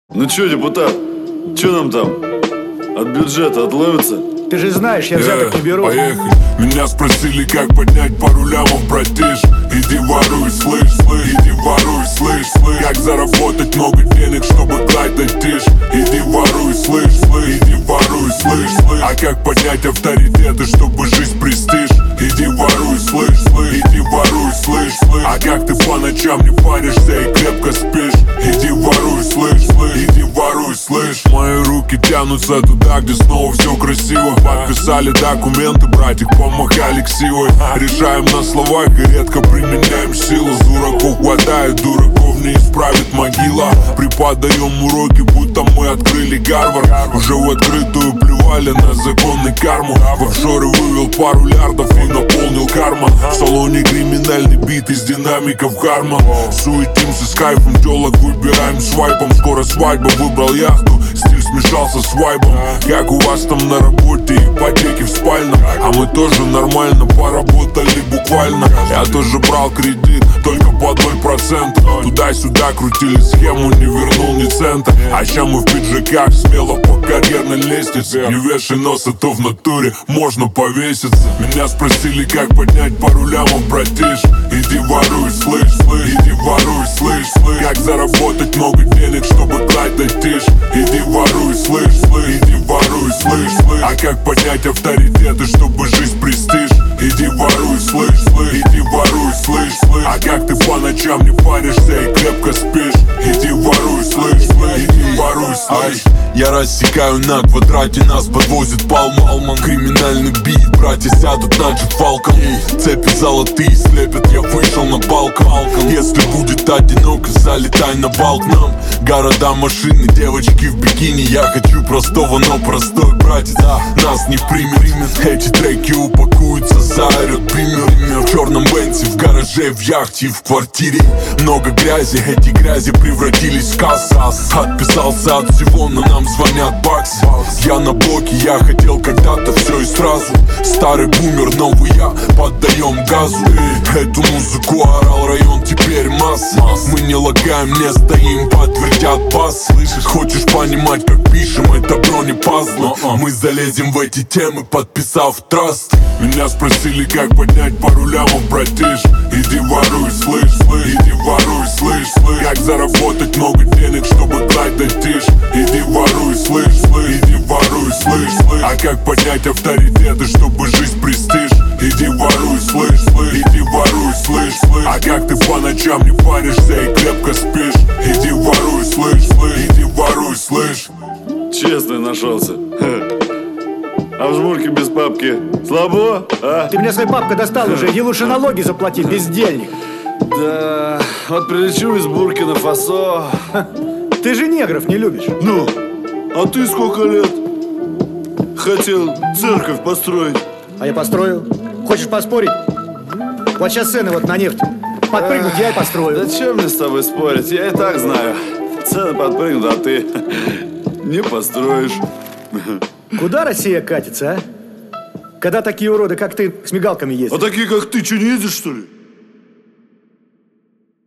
Ну чё, депутат, чё нам там? От бюджета отловится? Ты же знаешь, я взяток не беру. Поехали. Меня спросили, как поднять пару лямов, братиш. Иди воруй, слышь, слышь, иди воруй, слышь, слышь. Как заработать много денег, чтобы гладить тишь. Иди воруй, слышь, слышь, иди воруй, слышь, слышь. А как поднять авторитеты, чтобы жизнь престиж? Иди воруй, слышь, слышь, иди воруй, слышь, слышь. А как ты по ночам не паришься и крепко спишь? Иди воруй, слышь, слышь, иди воруй, слышь. Мои руки тянутся туда, где снова все красиво. Подписали документы, братик, помахали ксивой. Решаем на словах и редко применяем силу. С дураков хватает, дураков не исправит могила. Преподаем уроки, будто мы открыли Гарвард. Уже в открытую плевали на законы карму. В офшоры вывел пару лярдов и наполнил карман. В салоне криминальный бит из динамиков Харман. Суетимся с кайфом, телок выбираем свайпом. Скоро свадьба, выбрал яхту, стиль смешался с вайбом. Как у вас там на работе, ипотеки в спальном? А мы тоже нормально поработали буквально. Я тоже брал кредит, только под 0%. Туда-сюда крутили схему, не вернул ни цента. А ща мы в пиджаках, смело по карьерной лестнице. Не вешай нос, а то в натуре можно повеситься. Меня спросили, как поднять пару лямов, братиш. Иди воруй, слышь, слышь, иди воруй, слышь, слышь. Как заработать много денег, чтобы гладить тишь. Иди воруй, слышь, слышь, иди воруй, слышь, слышь. А как поднять авторитеты, чтобы жизнь престиж? Иди воруй, слышь, слышь, иди воруй, слышь, слышь. А как ты по ночам не паришься и крепко спишь? Иди воруй, слышь, слышь, иди воруй, слышь. Я рассекаю на квадрате, нас подвозит Палмалман. Криминальный бит, братья сядут на джипалком. Цепи золотые слепят, я вышел на балкон. Если будет одиноко, залетай на бал к нам. Города, машины, девочки в бикини. Я хочу простого, но простой братец нас не примет. Эти треки упакуются, заорет бимер. В черном бенце, в гараже, в яхте и в квартире. Много грязи, эти грязи превратились в кассу. Отписался от всего, но нам звонят баксы. Я на блоке, я хотел когда-то все и сразу. Старый бумер, новый я, поддаем газу. Эту музыку орал район, теперь масса. Мы не лагаем, не стоим, подтвердят бас. Хочешь понимать, как пишем, это бронепазл. Мы залезем в эти темы, подписав траст. Меня спросили, как поднять пару лямов, братиш. Иди воруй, слышь, слышь, иди воруй, слышь, слышь. Как заработать много денег, чтобы гладить тишь. Иди воруй, слышь, слышь, иди воруй, слышь, слышь. А как поднять авторитеты, чтобы жизнь престиж? Иди воруй, слышь, слышь, иди воруй, слышь, слышь. А как ты по ночам не паришься и крепко спишь? Иди воруй, слышь, слышь, иди воруй, слышь. Честный нашелся. А в жмурке без папки слабо, а? Ты мне своей папкой достал уже, иди лучше налоги заплати, бездельник. Да, вот прилечу из Буркина-Фасо. Ты же негров не любишь. Ну, а ты сколько лет хотел церковь построить? А я построю. Хочешь поспорить? Вот сейчас цены вот на нефть. Подпрыгнут, я и построю. Да чё мне с тобой спорить, я и так знаю. Цены подпрыгнут, а ты не построишь. Куда Россия катится, а? Когда такие уроды, как ты, с мигалками ездят? А такие, как ты, что, не ездишь, что ли?